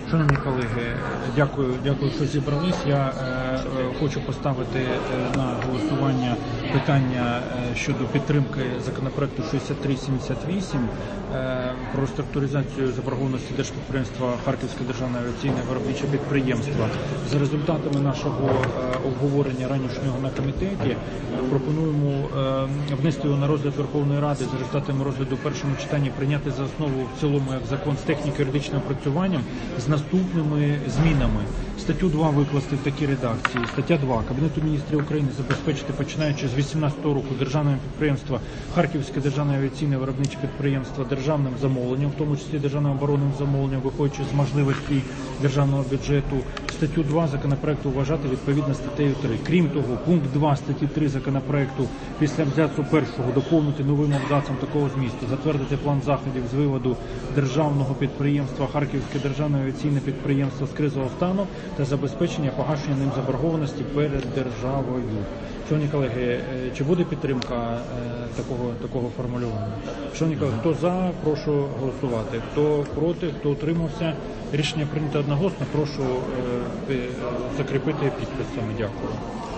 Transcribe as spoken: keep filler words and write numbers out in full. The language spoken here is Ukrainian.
Шановні колеги, дякую, дякую, що зібрались. Я е, хочу поставити на голосування питання щодо підтримки законопроекту шістдесят три сімдесят вісім е, про реструктуризацію заборгованості держпідприємства Харківське державне авіаційне виробниче підприємство. За результатами нашого е, обговорення ранішнього на комітеті пропонуємо е, внести його на розгляд Верховної Ради за результатами розгляду в першому читанні, прийняти за основу в цілому як закон з техніко-юридичним опрацюванням з наступними змінами. Статтю два викласти в такій редакції. Стаття два. Кабінету міністрів України забезпечити, починаючи з вісімнадцятого року, державне підприємство Харківське державне авіаційне виробниче підприємство державним замовленням, в тому числі державним оборонним замовленням, виходячи з можливостей державного бюджету. Статтю два законопроекту вважати відповідно статтею три. Крім того, пункт два статті три законопроекту після абзацу першого доповнити новим абзацом такого змісту: затвердити план заходів з виводу державного підприємства Харківське державне авіаційне підприємство з кризового стану та забезпечення погашення ним заборгованості перед державою. Шановні колеги, чи буде підтримка такого, такого формулювання? Шановні колеги, хто за, прошу голосувати. Хто проти, хто утримався, рішення прийнято одноголосно, прошу закріпити підписами. Дякую.